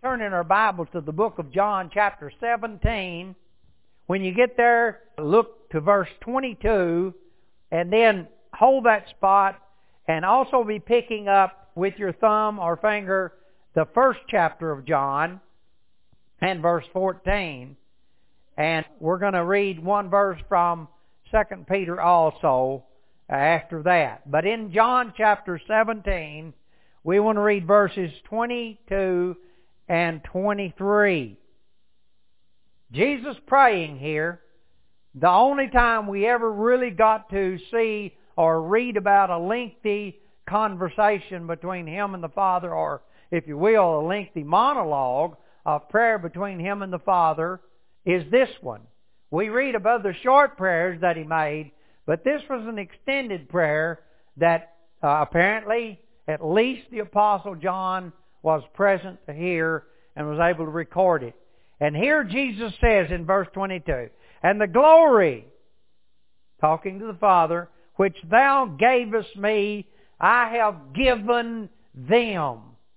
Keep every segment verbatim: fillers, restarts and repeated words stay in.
Turn in our Bibles to the book of John, chapter seventeen. When you get there, look to verse twenty-two, and then hold that spot, and also be picking up with your thumb or finger the first chapter of John and verse fourteen. And we're going to read one verse from Second Peter also after that. But in John chapter seventeen, we want to read verses twenty-two and twenty-three. Jesus praying here, the only time we ever really got to see or read about a lengthy conversation between Him and the Father, or, if you will, a lengthy monologue of prayer between Him and the Father, is this one. We read about the short prayers that He made, but this was an extended prayer that uh, apparently at least the Apostle John was present to hear and was able to record it. And here Jesus says in verse twenty-two, "And the glory," talking to the Father, "which thou gavest me, I have given them."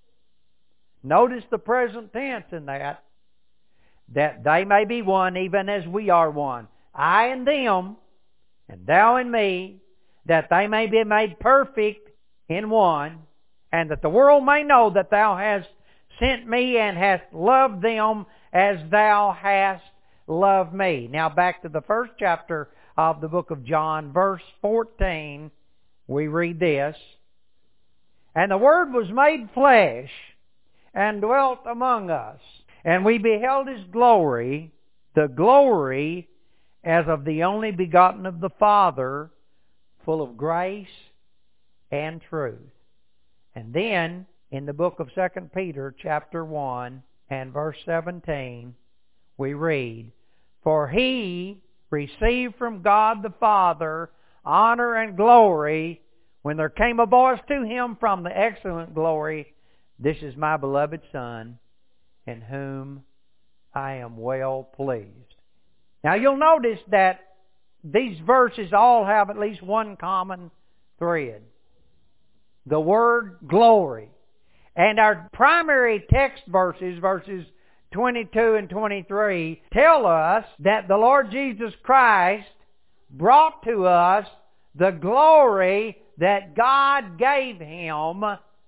Notice the present tense in that. "That they may be one, even as we are one. I and them, and thou and me, that they may be made perfect in one, and that the world may know that thou hast sent me and hast loved them as thou hast loved me." Now back to the first chapter of the book of John, verse fourteen, we read this, "And the Word was made flesh, and dwelt among us, and we beheld His glory, the glory as of the only begotten of the Father, full of grace and truth." And then, in the book of Second Peter, chapter one, and verse seventeen, we read, "For He received from God the Father honor and glory, when there came a voice to Him from the excellent glory, This is my beloved Son, in whom I am well pleased." Now you'll notice that these verses all have at least one common thread. The word glory. And our primary text verses, verses twenty-two and twenty-three, tell us that the Lord Jesus Christ brought to us the glory that God gave Him,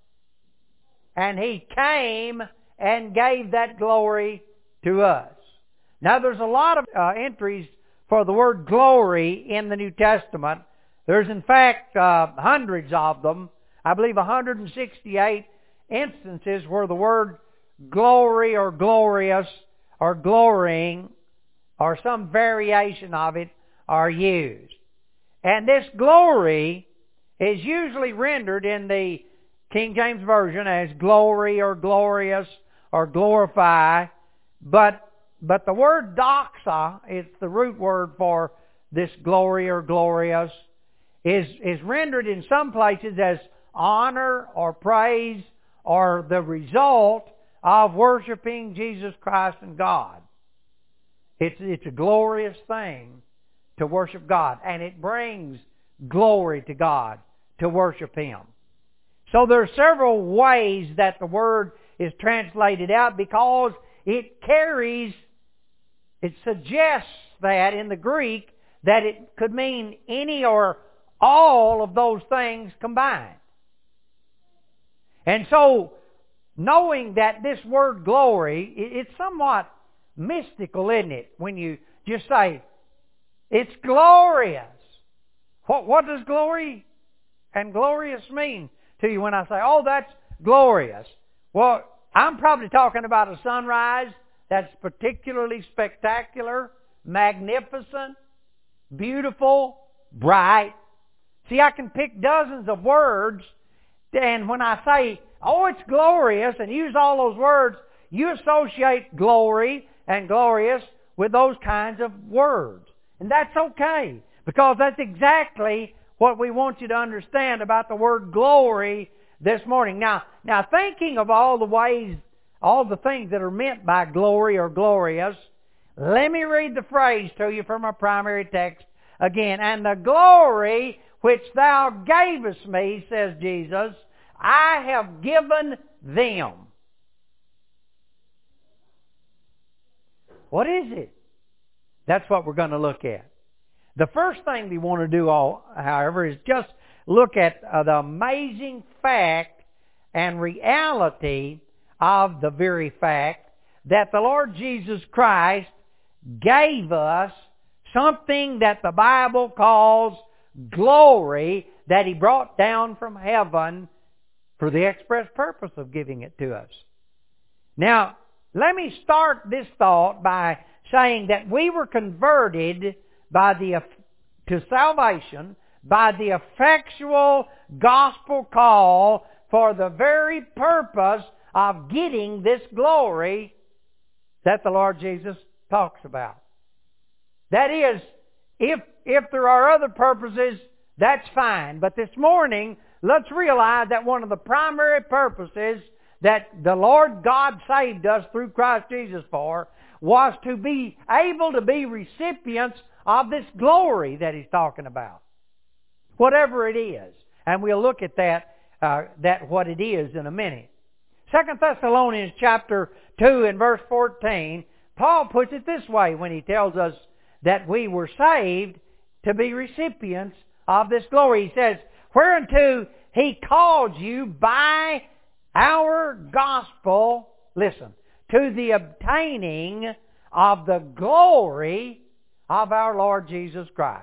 and He came and gave that glory to us. Now there's a lot of uh, entries for the word glory in the New Testament. There's in fact uh, hundreds of them. I believe one hundred sixty-eight instances where the word glory or glorious or glorying or some variation of it are used. And this glory is usually rendered in the King James Version as glory or glorious or glorify, but but the word doxa, it's the root word for this glory or glorious, is, is rendered in some places as honor or praise or the result of worshiping Jesus Christ and God. It's, it's a glorious thing to worship God, and it brings glory to God to worship Him. So there are several ways that the word is translated out because it carries, it suggests that in the Greek that it could mean any or all of those things combined. And so, knowing that this word glory, it's somewhat mystical, isn't it? When you just say, it's glorious. What, what does glory and glorious mean to you when I say, oh, that's glorious? Well, I'm probably talking about a sunrise that's particularly spectacular, magnificent, beautiful, bright. See, I can pick dozens of words, and when I say, oh, it's glorious, and use all those words, you associate glory and glorious with those kinds of words. And that's okay, because that's exactly what we want you to understand about the word glory this morning. Now, now thinking of all the ways, all the things that are meant by glory or glorious, let me read the phrase to you from our primary text again. "And the glory which thou gavest me," says Jesus, "I have given them." What is it? That's what we're going to look at. The first thing we want to do, all, however, is just look at uh, the amazing fact and reality of the very fact that the Lord Jesus Christ gave us something that the Bible calls glory that He brought down from heaven for the express purpose of giving it to us. Now, let me start this thought by saying that we were converted by the to salvation by the effectual gospel call for the very purpose of getting this glory that the Lord Jesus talks about. That is, if if there are other purposes, that's fine. But this morning, let's realize that one of the primary purposes that the Lord God saved us through Christ Jesus for was to be able to be recipients of this glory that He's talking about. Whatever it is. And we'll look at that, uh, that what it is in a minute. Second Thessalonians chapter two and verse fourteen, Paul puts it this way when he tells us that we were saved to be recipients of this glory. He says, whereunto He called you by our gospel, listen, to the obtaining of the glory of our Lord Jesus Christ.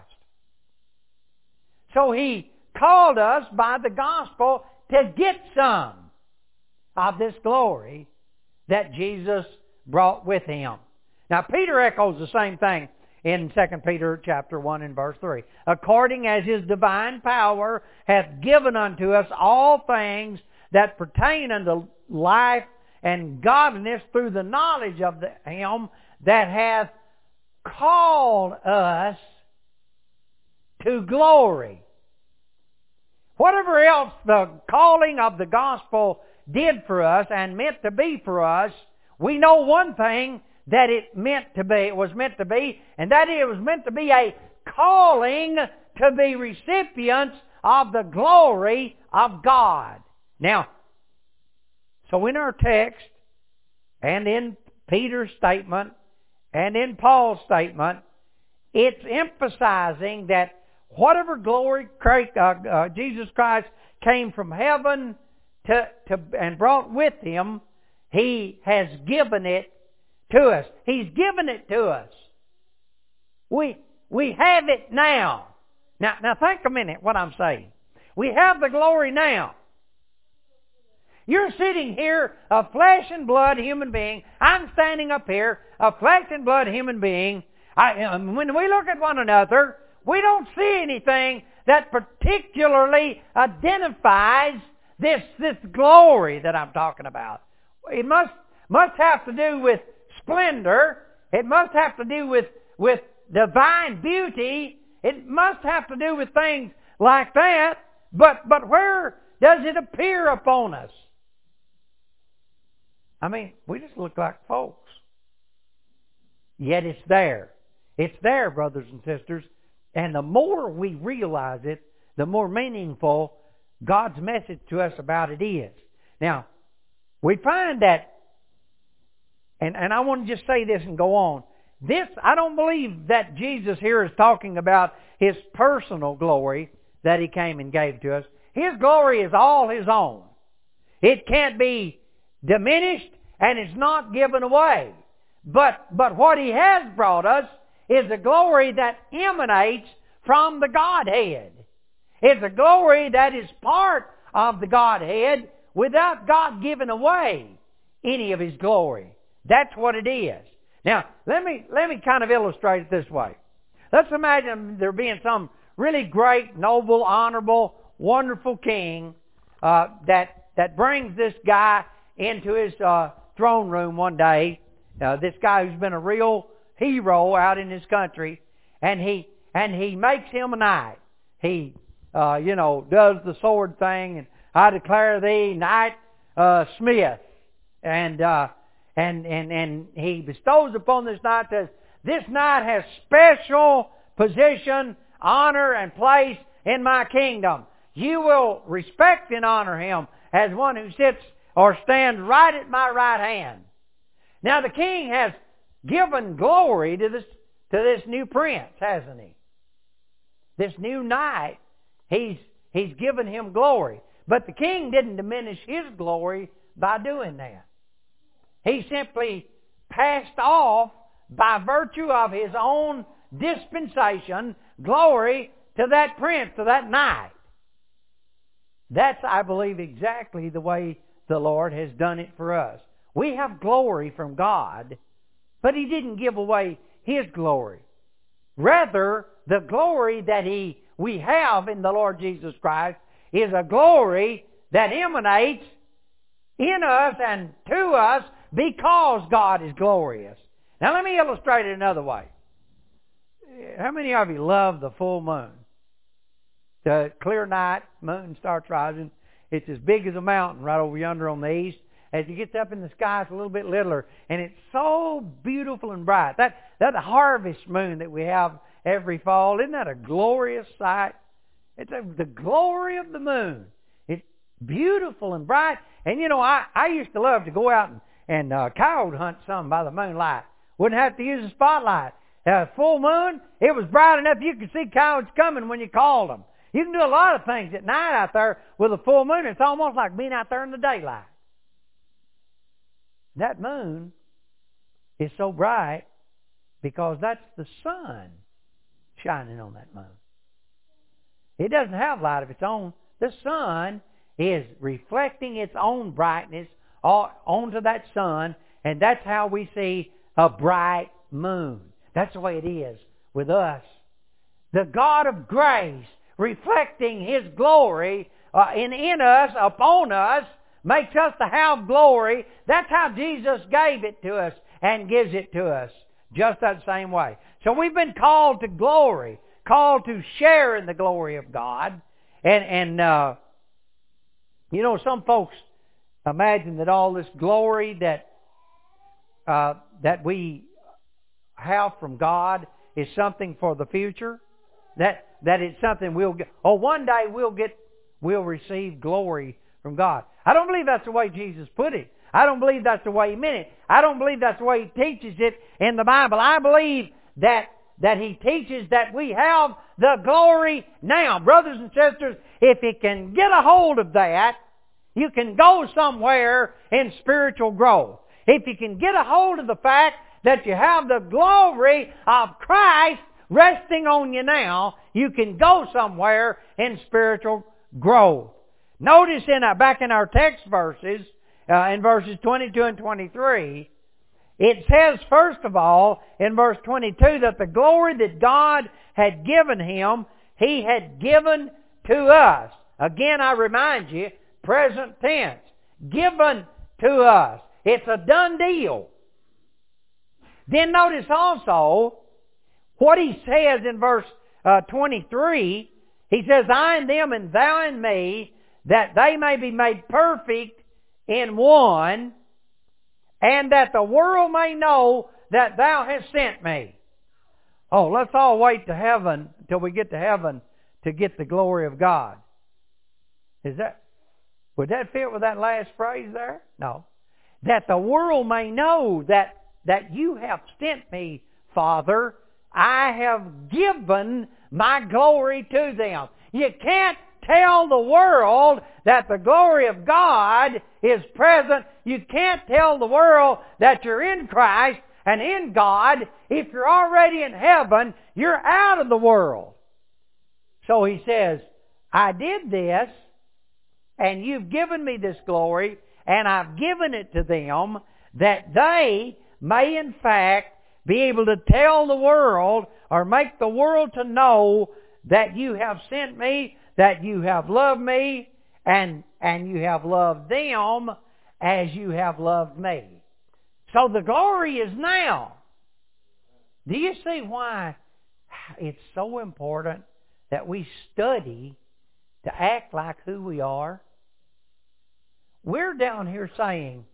So He called us by the gospel to get some of this glory that Jesus brought with Him. Now Peter echoes the same thing in Second Peter chapter one and verse three. According as His divine power hath given unto us all things that pertain unto life and godliness through the knowledge of the, Him that hath called us to glory. Whatever else the calling of the gospel did for us and meant to be for us, we know one thing that it meant to be, it was meant to be, and that it was meant to be a calling to be recipients of the glory of God. Now, so in our text, and in Peter's statement, and in Paul's statement, it's emphasizing that whatever glory uh, uh, Jesus Christ came from heaven to, to and brought with Him, He has given it to us. He's given it to us. We we have it now. Now, now think a minute what I'm saying. We have the glory now. You're sitting here, a flesh and blood human being. I'm standing up here, a flesh and blood human being. I, um, when we look at one another, we don't see anything that particularly identifies this, this glory that I'm talking about. It must, must have to do with splendor. It must have to do with, with divine beauty. It must have to do with things like that. But, but where does it appear upon us? I mean, we just look like folks. Yet it's there. It's there, brothers and sisters. And the more we realize it, the more meaningful God's message to us about it is. Now, we find that, and, and I want to just say this and go on. This, I don't believe that Jesus here is talking about His personal glory that He came and gave to us. His glory is all His own. It can't be diminished and it's not given away. But, but what He has brought us is a glory that emanates from the Godhead. It's a glory that is part of the Godhead without God giving away any of His glory. That's what it is. Now, let me, let me kind of illustrate it this way. Let's imagine there being some really great, noble, honorable, wonderful king uh, that, that brings this guy into his uh, throne room one day. Uh, this guy who's been a real hero out in his country, and he and he makes him a knight. He, uh, you know, does the sword thing, and I declare thee Knight uh, Smith, and uh, and and and he bestows upon this knight, says, this knight has special position, honor, and place in my kingdom. You will respect and honor him as one who sits or stands right at my right hand. Now the king has given glory to this, to this new prince, hasn't He? This new knight, He's, he's given him glory. But the king didn't diminish his glory by doing that. He simply passed off, by virtue of his own dispensation, glory to that prince, to that knight. That's, I believe, exactly the way the Lord has done it for us. We have glory from God, but He didn't give away His glory. Rather, the glory that He we have in the Lord Jesus Christ is a glory that emanates in us and to us because God is glorious. Now let me illustrate it another way. How many of you love the full moon? The clear night, moon starts rising. It's as big as a mountain right over yonder on the east. As it gets up in the sky, it's a little bit littler. And it's so beautiful and bright. That, that harvest moon that we have every fall, isn't that a glorious sight? It's a, the glory of the moon. It's beautiful and bright. And you know, I, I used to love to go out and, and uh, coyote hunt some by the moonlight. Wouldn't have to use a spotlight. Uh, full moon, it was bright enough you could see coyotes coming when you called them. You can do a lot of things at night out there with a full moon. It's almost like being out there in the daylight. That moon is so bright because that's the sun shining on that moon. It doesn't have light of its own. The sun is reflecting its own brightness onto that sun, and that's how we see a bright moon. That's the way it is with us. The God of grace, reflecting His glory uh, in, in us, upon us, makes us to have glory. That's how Jesus gave it to us and gives it to us. Just that same way. So we've been called to glory, called to share in the glory of God. And, and uh, you know, some folks imagine that all this glory that uh, that we have from God is something for the future. That that it's something we'll get. Oh, one day we'll get, we'll receive glory from God. I don't believe that's the way Jesus put it. I don't believe that's the way He meant it. I don't believe that's the way He teaches it in the Bible. I believe that that He teaches that we have the glory now. Brothers and sisters, if you can get a hold of that, you can go somewhere in spiritual growth. If you can get a hold of the fact that you have the glory of Christ resting on you now, you can go somewhere in spiritual growth. Notice in our, back in our text verses, uh, in verses twenty-two and twenty-three, it says, first of all, in verse twenty-two, that the glory that God had given him, He had given to us. Again, I remind you, present tense. Given to us. It's a done deal. Then notice also what He says in verse uh, twenty-three. He says, I and them and thou and me, that they may be made perfect in one, and that the world may know that thou hast sent me. Oh, let's all wait to heaven, till we get to heaven, to get the glory of God. Is that, would that fit with that last phrase there? No. That the world may know that, that you have sent me, Father. I have given my glory to them. You can't tell the world that the glory of God is present. You can't tell the world that you're in Christ and in God. If you're already in heaven, you're out of the world. So He says, I did this, and you've given me this glory, and I've given it to them, that they may in fact be able to tell the world, or make the world to know, that you have sent me, that you have loved me, and, and you have loved them as you have loved me. So the glory is now. Do you see why it's so important that we study to act like who we are? We're down here saying,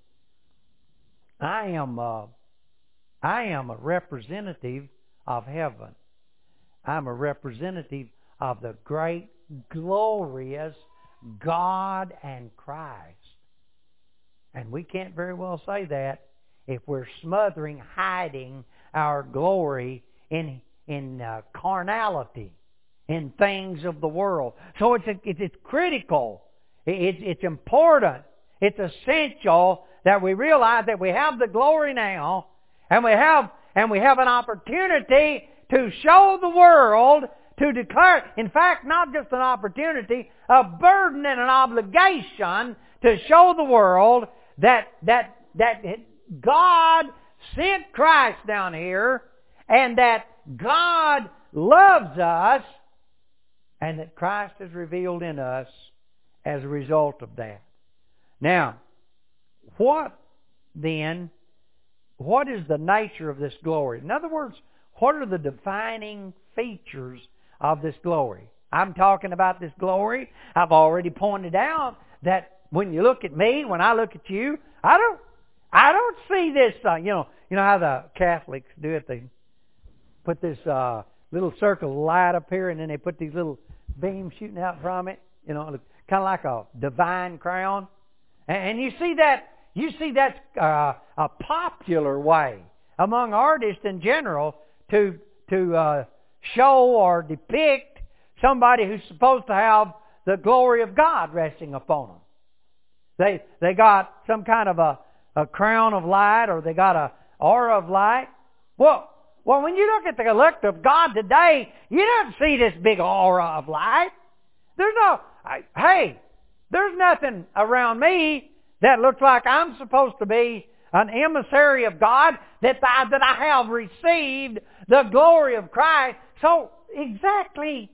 I am a, I am a representative of heaven. I'm a representative of the great, glorious God and Christ. And we can't very well say that if we're smothering, hiding our glory in in uh, carnality, in things of the world. So it's a, it's, it's critical. It's it's important. It's essential that we realize that we have the glory now, and we have and we have an opportunity to show the world, to declare, in fact, not just an opportunity, a burden and an obligation to show the world that that that God sent Christ down here, and that God loves us, and that Christ is revealed in us as a result of that. Now, what then, what is the nature of this glory? In other words, what are the defining features of this glory? I'm talking about this glory. I've already pointed out that when you look at me, when I look at you, I don't, I don't see this. Uh, you know, you know how the Catholics do it. They put this uh, little circle of light up here, and then they put these little beams shooting out from it. You know, kind of like a divine crown. And, and you see that. You see that's uh, a popular way among artists in general to to uh, show or depict somebody who's supposed to have the glory of God resting upon them. They they got some kind of a, a crown of light, or they got a aura of light. Well, well, when you look at the elect of God today, you don't see this big aura of light. There's no, I, hey, there's nothing around me that looks like I'm supposed to be an emissary of God, that I, that I have received the glory of Christ. So exactly,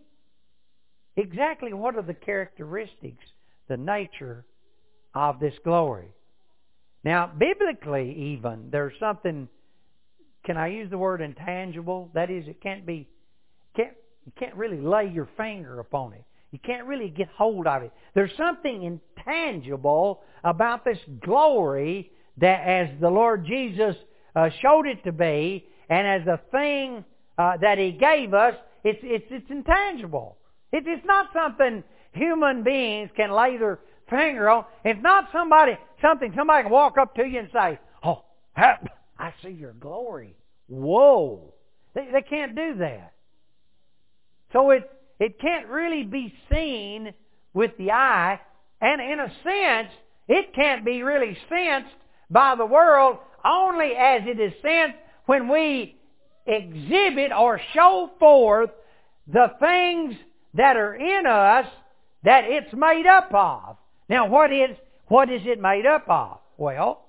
exactly what are the characteristics, the nature of this glory? Now, biblically even, there's something, can I use the word intangible? That is, it can't be, can't, you can't really lay your finger upon it. You can't really get hold of it. There's something intangible about this glory that, as the Lord Jesus uh, showed it to be, and as a thing uh, that He gave us, it's it's it's intangible. It, it's not something human beings can lay their finger on. It's not somebody something somebody can walk up to you and say, "Oh, I see your glory." Whoa! They they can't do that. So it it can't really be seen with the eye, and in a sense, it can't be really sensed by the world, only as it is sensed when we exhibit or show forth the things that are in us that it's made up of. Now, what is what is it made up of? Well,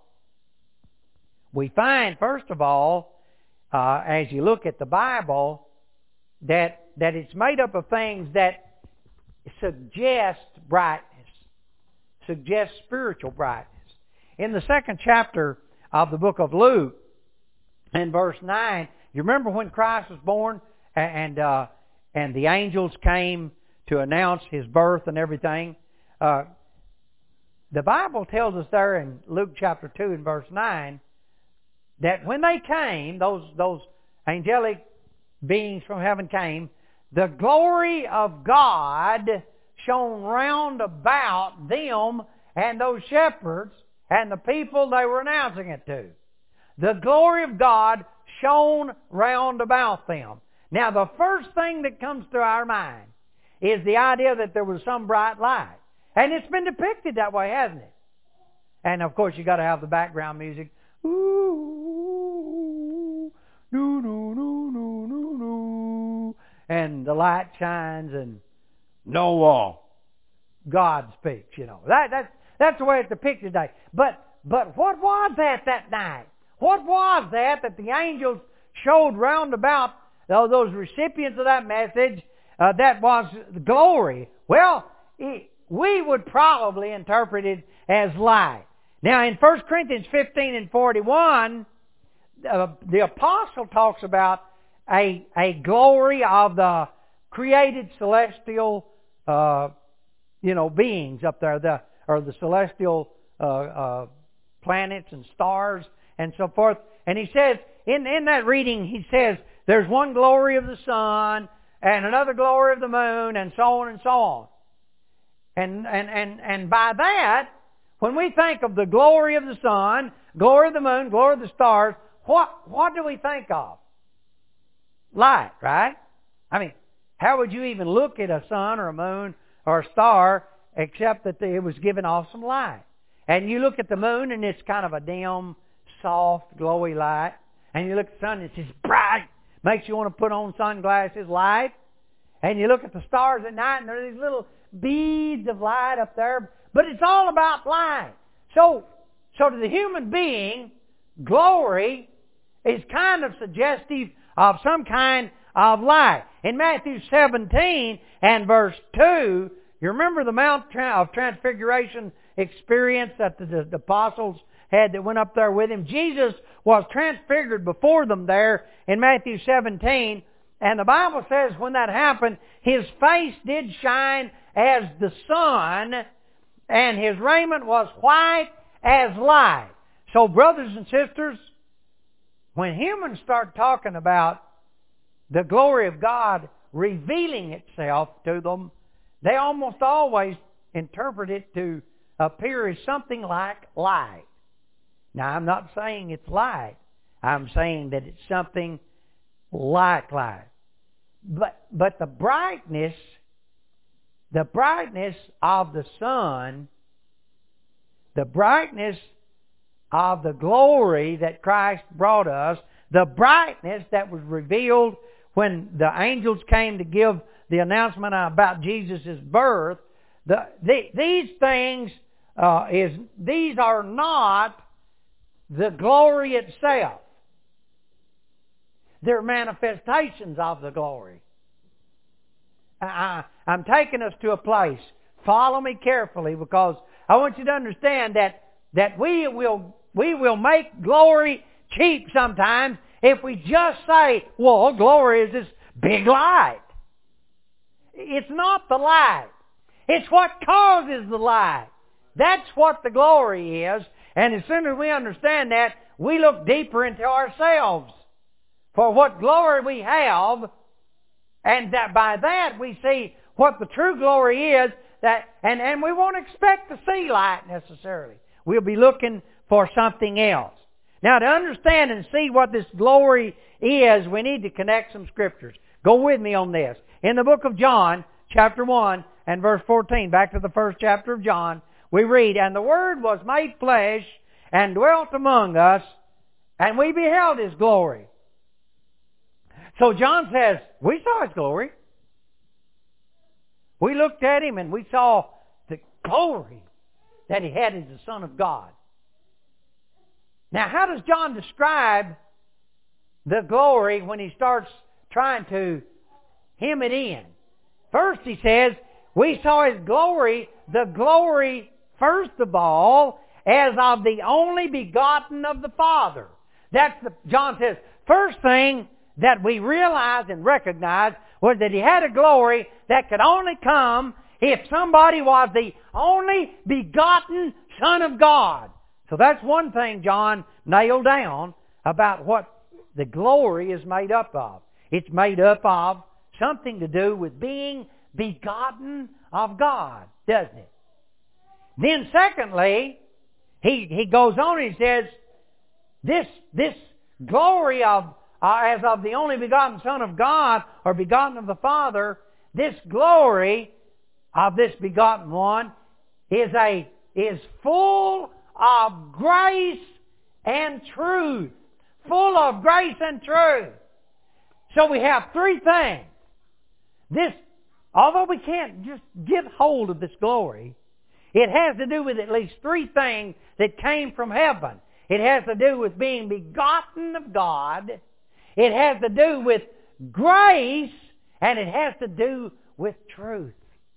we find, first of all, uh, as you look at the Bible, that that it's made up of things that suggest brightness, suggest spiritual brightness. In the second chapter of the book of Luke, in verse nine, you remember when Christ was born, and uh, and the angels came to announce His birth and everything. Uh, the Bible tells us there in Luke chapter two and verse nine that when they came, those those angelic beings from heaven came, the glory of God shone round about them and those shepherds and the people they were announcing it to. The glory of God shone round about them. Now, the first thing that comes to our mind is the idea that there was some bright light. And it's been depicted that way, hasn't it? And, of course, you got to have the background music. Ooh, no, no, no, no, no, no. And the light shines and Noah, God speaks, you know. That, that's, that's the way it's depicted today. But, but what was that that night? What was that that the angels showed round about uh, those recipients of that message uh, that was glory? Well, it, we would probably interpret it as light. Now, in First Corinthians fifteen and forty-one, uh, the apostle talks about a, a glory of the created celestial uh, you know, beings up there, the or the celestial uh, uh, planets and stars and so forth. And he says, in, in that reading, he says, there's one glory of the sun and another glory of the moon and so on and so on. And, and, and, and by that, when we think of the glory of the sun, glory of the moon, glory of the stars, what, what do we think of? Light, right? I mean, how would you even look at a sun or a moon or a star except that it was giving off some light? And you look at the moon and it's kind of a dim, soft, glowy light. And you look at the sun and it's just bright. Makes you want to put on sunglasses, light. And you look at the stars at night and there are these little beads of light up there. But it's all about light. So, so to the human being, glory is kind of suggestive of some kind of light. In Matthew seventeen and verse two, you remember the Mount of Transfiguration experience that the, the, the apostles had that went up there with him? Jesus was transfigured before them there in Matthew seventeen. And the Bible says when that happened, His face did shine as the sun, and His raiment was white as light. So brothers and sisters, when humans start talking about the glory of God revealing itself to them, they almost always interpret it to appear as something like light. Now, I'm not saying it's light. I'm saying that it's something like light. But, but the brightness, the brightness of the sun, the brightness of the glory that Christ brought us, the brightness that was revealed when the angels came to give the announcement about Jesus' birth, the, the, these things uh, is these are not the glory itself. They're manifestations of the glory. I, I'm taking us to a place. Follow me carefully, because I want you to understand that that we will we will make glory cheap sometimes if we just say, well, glory is this big light. It's not the light. It's what causes the light. That's what the glory is. And as soon as we understand that, we look deeper into ourselves for what glory we have, and that by that we see what the true glory is, that and, and we won't expect to see light necessarily. We'll be looking for something else. Now, to understand and see what this glory is, we need to connect some scriptures. Go with me on this. In the book of John, chapter one and verse fourteen, back to the first chapter of John, we read, "And the Word was made flesh and dwelt among us, and we beheld His glory." So John says, we saw His glory. We looked at Him and we saw the glory that He had as the Son of God. Now, how does John describe the glory when he starts trying to hem it in? First he says, we saw His glory, the glory, first of all, as of the only begotten of the Father. That's the, John says, first thing that we realized and recognized was that He had a glory that could only come if somebody was the only begotten Son of God. So that's one thing John nailed down about what the glory is made up of. It's made up of something to do with being begotten of God, doesn't it? Then secondly, he, he goes on and he says, this, this glory of uh, as of the only begotten Son of God, or begotten of the Father, this glory of this begotten one is a is full of grace and truth. Full of grace and truth. So we have three things. This, although we can't just get hold of this glory, it has to do with at least three things that came from heaven. It has to do with being begotten of God. It has to do with grace. And it has to do with truth.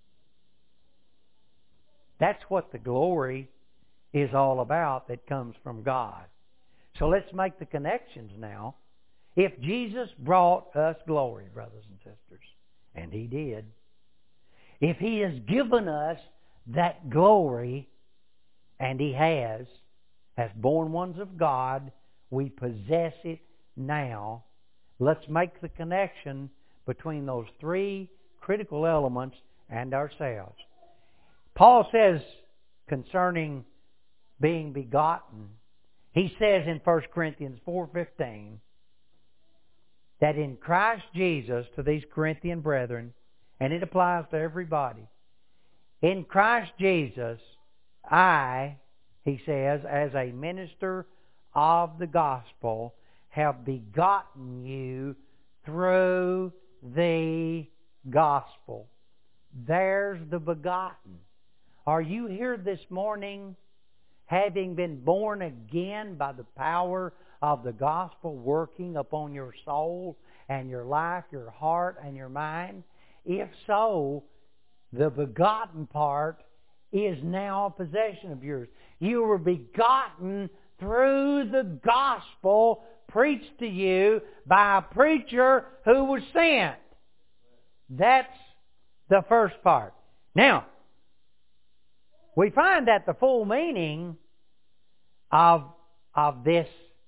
That's what the glory is all about that comes from God. So let's make the connections now. If Jesus brought us glory, brothers and sisters, and He did, if He has given us that glory, and He has, as born ones of God, we possess it now. Let's make the connection between those three critical elements and ourselves. Paul says concerning being begotten, He says in First Corinthians four fifteen that in Christ Jesus, to these Corinthian brethren, and it applies to everybody, in Christ Jesus, I, he says, as a minister of the gospel, have begotten you through the gospel. There's the begotten. Are you here this morning having been born again by the power of the gospel working upon your soul and your life, your heart, and your mind? If so, the begotten part is now a possession of yours. You were begotten through the gospel preached to you by a preacher who was sent. That's the first part. Now, we find that the full meaning of, of this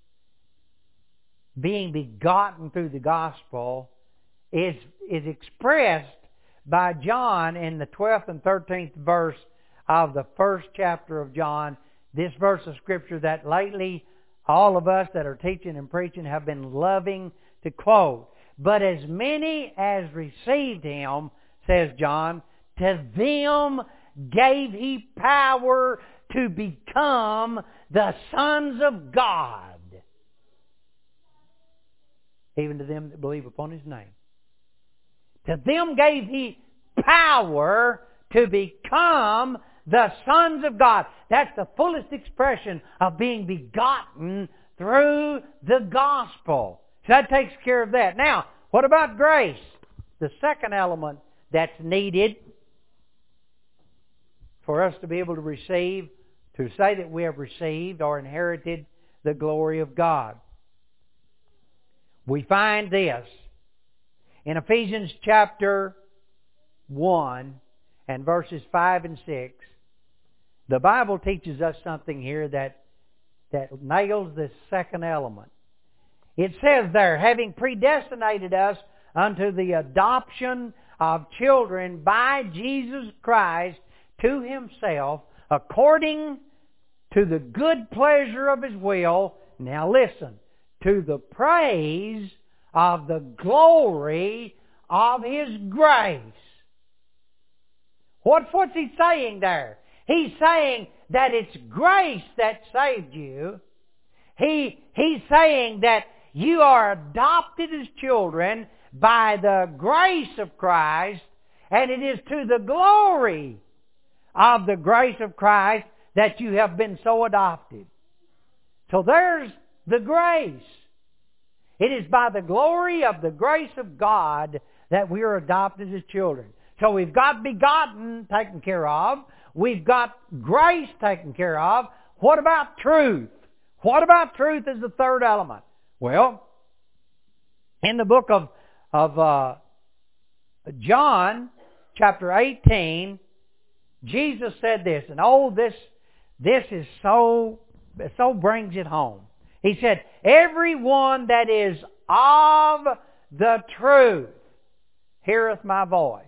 being begotten through the gospel is, is expressed by John in the twelfth and thirteenth verse of the first chapter of John, this verse of Scripture that lately all of us that are teaching and preaching have been loving to quote. But as many as received Him, says John, to them gave He power to become the sons of God, even to them that believe upon His name. To them gave He power to become the sons of God. That's the fullest expression of being begotten through the gospel. So that takes care of that. Now, what about grace? The second element that's needed for us to be able to receive, to say that we have received or inherited the glory of God. We find this in Ephesians chapter one and verses five and six. The Bible teaches us something here that, that nails this second element. It says there, having predestinated us unto the adoption of children by Jesus Christ to Himself, according to the good pleasure of His will. Now listen, to the praise of the glory of His grace. What, what's He saying there? He's saying that it's grace that saved you. He, he's saying that you are adopted as children by the grace of Christ, and it is to the glory of the grace of Christ that you have been so adopted. So there's the grace. It is by the glory of the grace of God that we are adopted as children. So we've got begotten taken care of. We've got grace taken care of. What about truth? What about truth as the third element? Well, in the book of, of uh, John, chapter eighteen, Jesus said this, and oh, this, this is so, so brings it home. He said, everyone that is of the truth heareth my voice.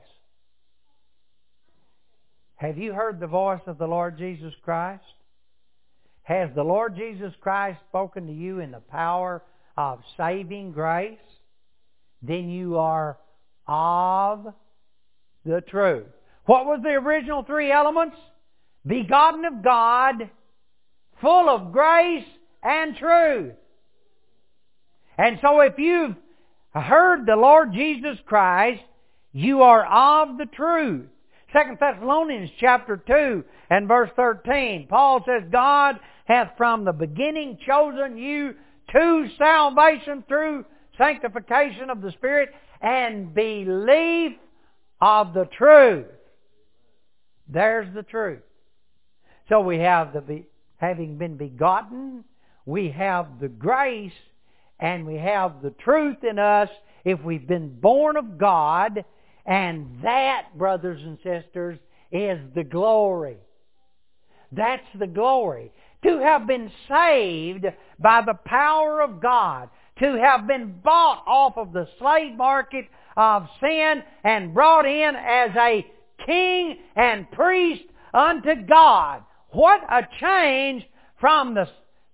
Have you heard the voice of the Lord Jesus Christ? Has the Lord Jesus Christ spoken to you in the power of saving grace? Then you are of the truth. What was the original three elements? Begotten of God, full of grace and truth. And so if you've heard the Lord Jesus Christ, you are of the truth. Second Thessalonians chapter two and verse thirteen, Paul says, God hath from the beginning chosen you to salvation through sanctification of the Spirit and belief of the truth. There's the truth. So we have the be, having been begotten, we have the grace, and we have the truth in us if we've been born of God. And that, brothers and sisters, is the glory. That's the glory. To have been saved by the power of God. To have been bought off of the slave market of sin and brought in as a king and priest unto God. What a change from the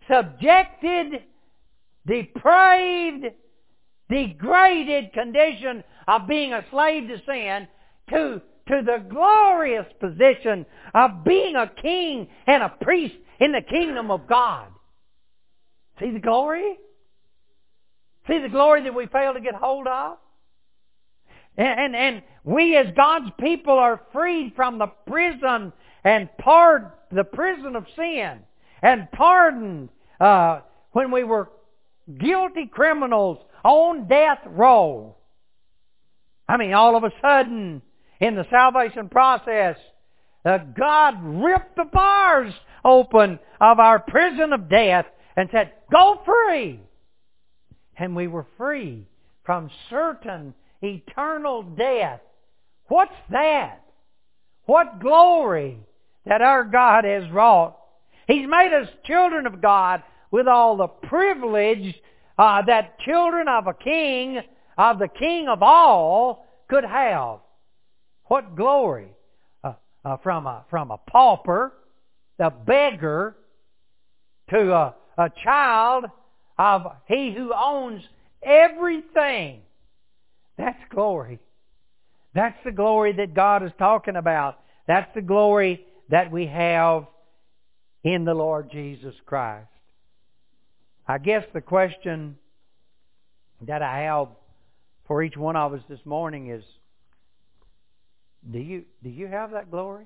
subjected, depraved, degraded condition of being a slave to sin to, to the glorious position of being a king and a priest in the kingdom of God. See the glory? See the glory that we fail to get hold of? And, and, and we as God's people are freed from the prison and pardoned, the prison of sin, and pardoned uh, when we were guilty criminals on death row. I mean, all of a sudden, in the salvation process, uh, God ripped the bars open of our prison of death and said, "Go free!" And we were free from certain eternal death. What's that? What glory that our God has wrought. He's made us children of God with all the privilege uh, that children of a king, of the King of all, could have. What glory uh, uh, from a from a pauper, a beggar, to a, a child of He who owns everything. That's glory. That's the glory that God is talking about. That's the glory that we have in the Lord Jesus Christ. I guess the question that I have for each one of us this morning is, do you do you have that glory?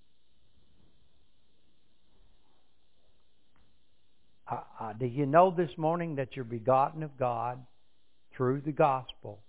Uh, uh, do you know this morning that you're begotten of God through the gospel?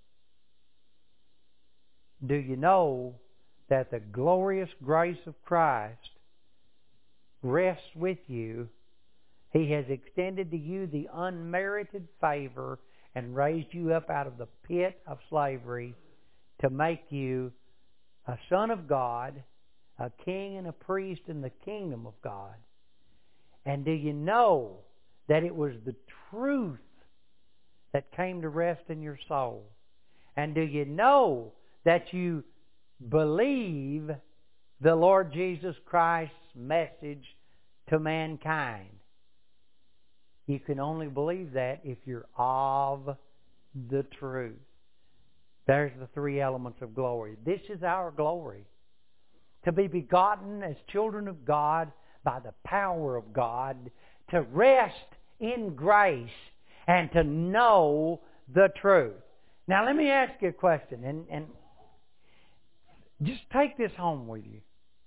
Do you know that the glorious grace of Christ rests with you? He has extended to you the unmerited favor and raised you up out of the pit of slavery to make you a son of God, a king and a priest in the kingdom of God. And do you know that it was the truth that came to rest in your soul? And do you know that you believe the Lord Jesus Christ's message to mankind? You can only believe that if you're of the truth. There's the three elements of glory. This is our glory. To be begotten as children of God by the power of God, to rest in grace, and to know the truth. Now let me ask you a question, and, and just take this home with you.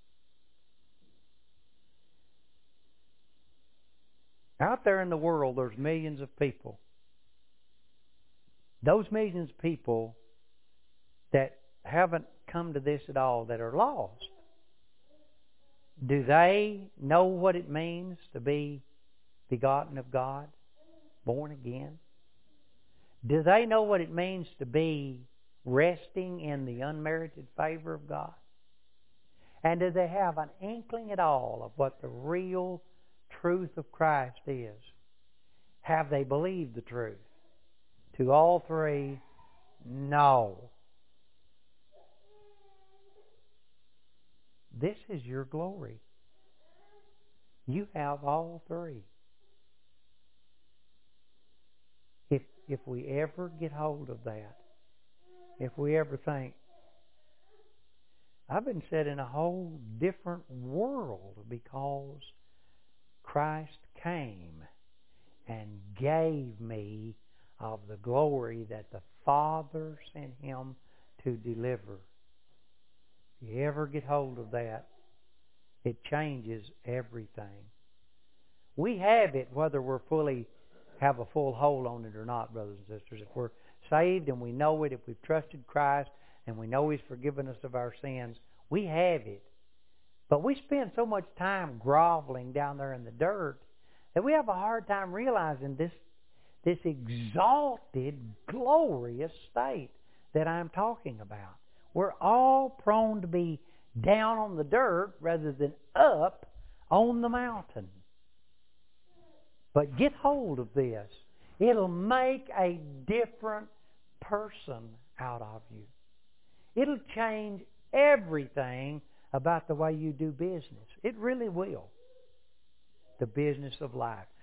Out there in the world, there's millions of people. Those millions of people that haven't come to this at all, that are lost, do they know what it means to be begotten of God, born again? Do they know what it means to be resting in the unmerited favor of God? And do they have an inkling at all of what the real truth of Christ is? Have they believed the truth? To all three, no. This is your glory. You have all three. If if we ever get hold of that, if we ever think, I've been set in a whole different world because Christ came and gave me of the glory that the Father sent Him to deliver. If you ever get hold of that, it changes everything. We have it whether we're fully have a full hold on it or not, brothers and sisters. If we're saved and we know it, if we've trusted Christ and we know He's forgiven us of our sins, we have it. But we spend so much time groveling down there in the dirt that we have a hard time realizing this, this exalted, glorious state that I'm talking about. We're all prone to be down on the dirt rather than up on the mountain. But get hold of this. It'll make a different person out of you. It'll change everything about the way you do business. It really will. The business of life.